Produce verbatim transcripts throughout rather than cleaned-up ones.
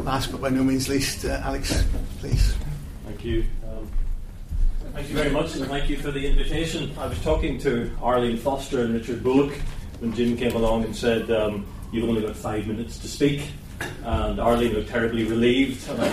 last but by no means least, uh, Alex, please. Thank you. Um, thank you very much, and thank you for the invitation. I was talking to Arlene Foster and Richard Bullock when Jim came along and said, um, you've only got five minutes to speak. And Arlene looked terribly relieved. And I,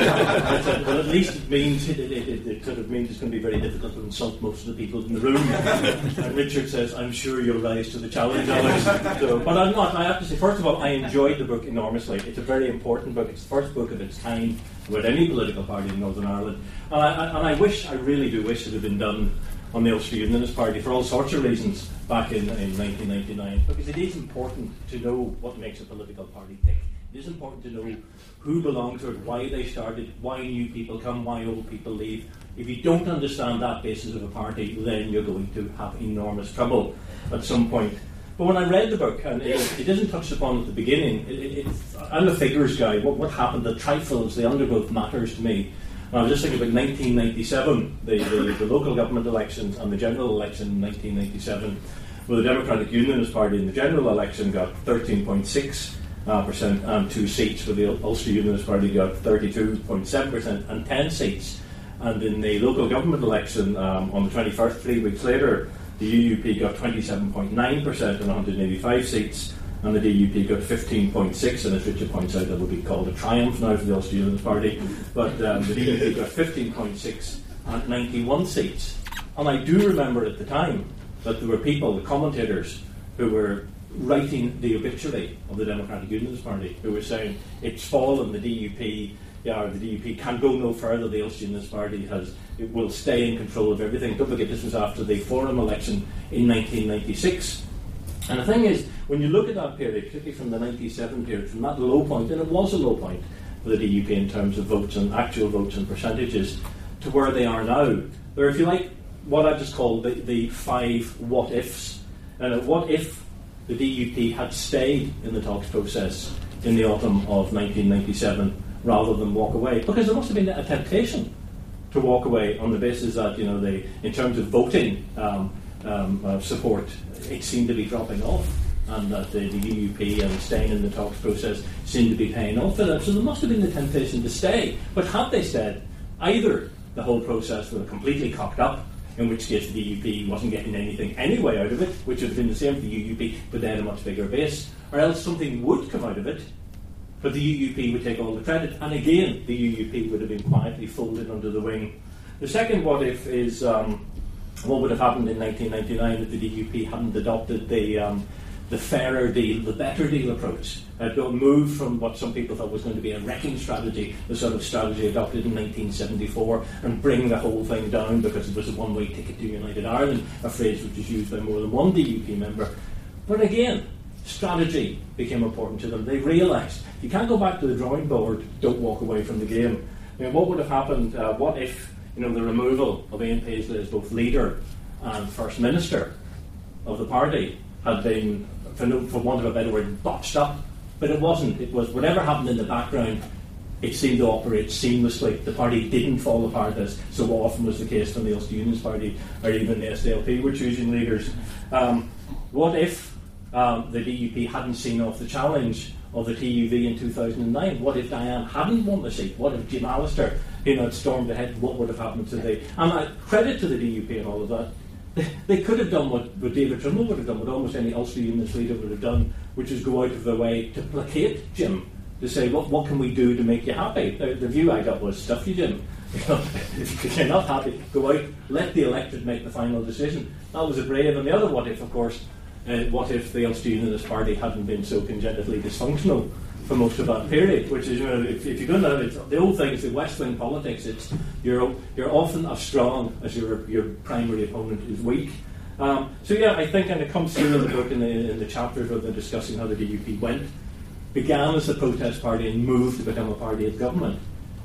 I said, well, at least it means it, it, it, it sort of means it's going to be very difficult to insult most of the people in the room. And Richard says, I'm sure you'll rise to the challenge, Alex. So, but I'm not. I have to say, first of all, I enjoyed the book enormously. It's a very important book. It's the first book of its kind with any political party in Northern Ireland. And I, I, and I wish, I really do wish it had been done on the Ulster Unionist Party for all sorts of reasons back in, in nineteen ninety-nine. Because it is important to know what makes a political party tick. It is important to know who belong to it, why they started, why new people come, why old people leave. If you don't understand that basis of a party, then you're going to have enormous trouble at some point. But when I read the book, and it, it isn't touched upon at the beginning, it, it, it's, I'm a figures guy. What, what happened, the trifles, the undergrowth matters to me. And I was just thinking about nineteen ninety-seven, the, the, the local government elections and the general election in nineteen ninety-seven, where the Democratic Unionist Party in the general election got thirteen point six Uh, percent and two seats, where the Ulster Unionist Party got thirty-two point seven percent and ten seats. And in the local government election um, on the twenty-first, three weeks later, the U U P got twenty-seven point nine percent and one hundred eighty-five seats, and the D U P got fifteen point six, and as Richard points out, that would be called a triumph now for the Ulster Unionist Party. But um, the D U P got fifteen point six and ninety-one seats. And I do remember at the time that there were people, the commentators, who were writing the obituary of the Democratic Unionist Party, who were saying it's fallen, the D U P, yeah, or the D U P can go no further, the Ulster Unionist Party has, it will stay in control of everything. Don't forget, this was after the Forum election in nineteen ninety-six. And the thing is, when you look at that period, particularly from the ninety-seven period, from that low point, and it was a low point for the D U P in terms of votes and actual votes and percentages, to where they are now, there are, if you like, what I just call the, the five what-ifs. And what if the D U P had stayed in the talks process in the autumn of nineteen ninety-seven rather than walk away? Because there must have been a temptation to walk away on the basis that, you know, they, in terms of voting um, um, uh, support, it seemed to be dropping off, and that the, the U U P and staying in the talks process seemed to be paying off for them. So there must have been the temptation to stay. But had they stayed, either the whole process would have completely cocked up, in which case the D U P wasn't getting anything anyway out of it, which would have been the same for the U U P, but they had a much bigger base. Or else something would come out of it, but the U U P would take all the credit, and again, the U U P would have been quietly folded under the wing. The second what-if is um, what would have happened in nineteen ninety-nine if the D U P hadn't adopted the um, the fairer deal, the better deal approach. Uh, moved from what some people thought was going to be a wrecking strategy, the sort of strategy adopted in nineteen seventy-four, and bring the whole thing down because it was a one-way ticket to United Ireland, a phrase which is used by more than one D U P member. But again, strategy became important to them. They realised you can't go back to the drawing board, don't walk away from the game. I mean, what would have happened, uh, what if, you know, the removal of Ian Paisley as both leader and First Minister of the party had been, for, no, for want of a better word, botched up? But it wasn't. It was whatever happened in the background, it seemed to operate seamlessly. The party didn't fall apart, as so often was the case when the Ulster Unionist Party or even the S D L P were choosing leaders. Um, what if um, the D U P hadn't seen off the challenge of the T U V in two thousand nine? What if Diane hadn't won the seat? What if Jim Allister, you know, had stormed ahead? What would have happened to the... And uh, credit to the D U P and all of that. They could have done what, what David Trimble would have done, what almost any Ulster Unionist leader would have done, which is go out of their way to placate Jim, to say, what what can we do to make you happy? The, the view I got was, stuff you, Jim. You know, if you're not happy, go out, let the electorate make the final decision. That was a brave. And the other what if, of course, uh, what if the Ulster Unionist Party hadn't been so congenitally dysfunctional for most of that period, which is, you know, if, if you go down, it's, the old thing is the West Wing politics, it's you're you're often as strong as your your primary opponent is weak. Um, so yeah, I think, and it comes through in the book in the, in the chapters where they're discussing how the D U P went, began as a protest party and moved to become a party of government.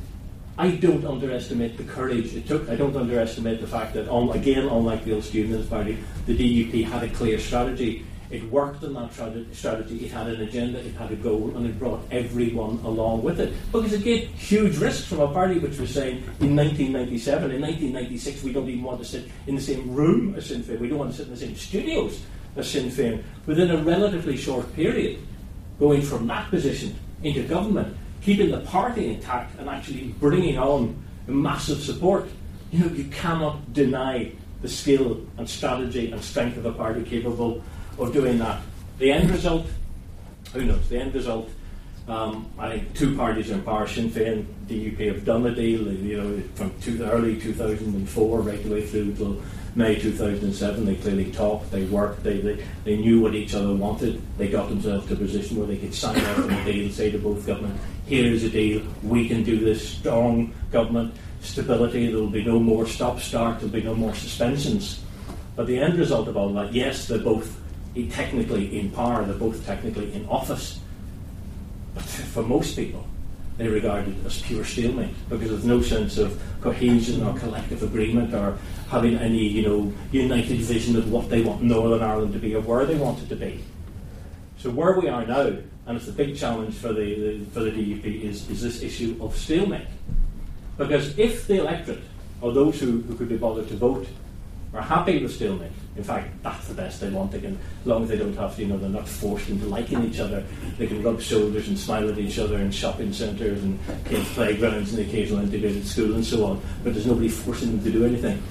I don't underestimate the courage it took. I don't underestimate the fact that, um, again, unlike the Ulster Unionist Party, the D U P had a clear strategy. It worked on that strategy, it had an agenda, it had a goal, and it brought everyone along with it. Because it gave huge risks from a party which was saying in nineteen ninety-seven, in nineteen ninety-six, we don't even want to sit in the same room as Sinn Féin, we don't want to sit in the same studios as Sinn Féin. Within a relatively short period, going from that position into government keeping the party intact and actually bringing on massive support. You know, you cannot deny the skill and strategy and strength of a party capable of doing that. The end result, who knows? The end result, um, I think two parties are in power. Sinn Féin, D U P have done a deal, you know, from two, early two thousand four right the way through till May two thousand seven. They clearly talked, they worked, they, they, they knew what each other wanted. They got themselves to a position where they could sign off on a deal, say to both government, here's a deal, we can do this, strong government, stability, there will be no more stop-start, there will be no more suspensions. But the end result of all that, yes, they're both technically in power, they're both technically in office, but for most people, they regard it as pure stalemate because there's no sense of cohesion or collective agreement or having any, you know, united vision of what they want Northern Ireland to be or where they want it to be. So where we are now, and it's a big challenge for the, the for the D U P, is, is this issue of stalemate. Because if the electorate, or those who, who could be bothered to vote, are happy with stalemate, in fact, that's the best they want. They can, as long as they don't have to, you know, they're not forced into liking each other. They can rub shoulders and smile at each other in shopping centres and kids' playgrounds and the occasional integrated school and so on. But there's nobody forcing them to do anything.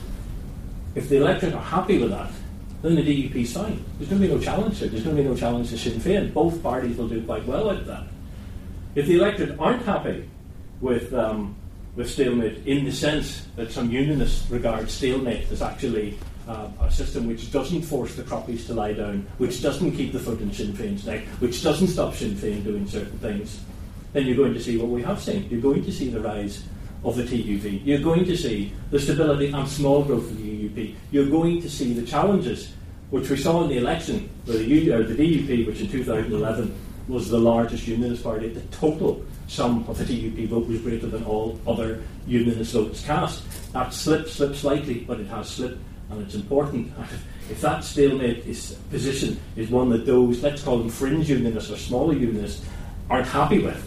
If the electorate are happy with that, then the D U P's fine. There's going to be no challenge there. There's going to be no challenge to Sinn Féin. Both parties will do quite well out of that. If the electorate aren't happy with um, with stalemate, in the sense that some unionists regard stalemate as actually uh, a system which doesn't force the croppies to lie down, which doesn't keep the foot in Sinn Féin's neck, which doesn't stop Sinn Féin doing certain things, then you're going to see what we have seen. You're going to see the rise of the T U V. You're going to see the stability and small growth of the U U P. You're going to see the challenges which we saw in the election, where the, U, or the D U P, which in two thousand eleven was the largest unionist party, the total sum of the D U P vote was greater than all other unionist votes cast. That slipped, slipped slightly, but it has slipped, and it's important. If that stalemate is, position is one that those, let's call them fringe unionists or smaller unionists, aren't happy with,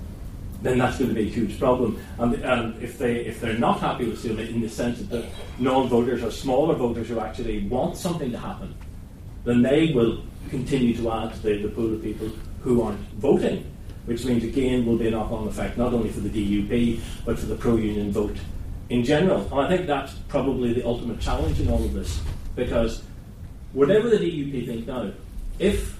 then that's going to be a huge problem. And, and if, they, if they're not happy with stalemate in the sense that the non-voters or smaller voters who actually want something to happen, then they will continue to add to the, the pool of people who aren't voting, which means again will be a knock-on effect not only for the D U P but for the pro-union vote in general. And I think that's probably the ultimate challenge in all of this, because whatever the D U P think now, if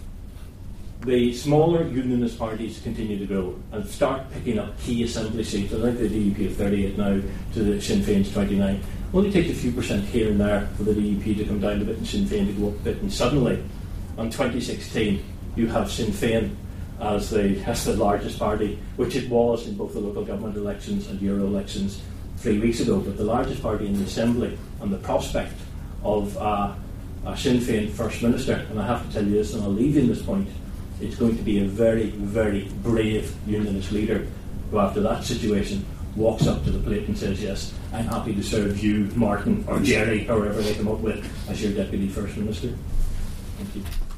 the smaller unionist parties continue to grow and start picking up key assembly seats, I think the D U P have thirty-eight now to the Sinn Féin's twenty-nine, only takes a few percent here and there for the D U P to come down a bit and Sinn Féin to go up a bit, and suddenly on twenty sixteen you have Sinn Féin as the, as the largest party, which it was in both the local government elections and Euro elections three weeks ago, but the largest party in the Assembly, and the prospect of uh, a Sinn Féin First Minister. And I have to tell you this, and I'll leave you in this point, it's going to be a very, very brave unionist leader who, after that situation, walks up to the plate and says, yes, I'm happy to serve you, Martin, or Jerry, or whoever they come up with, as your Deputy First Minister. Thank you.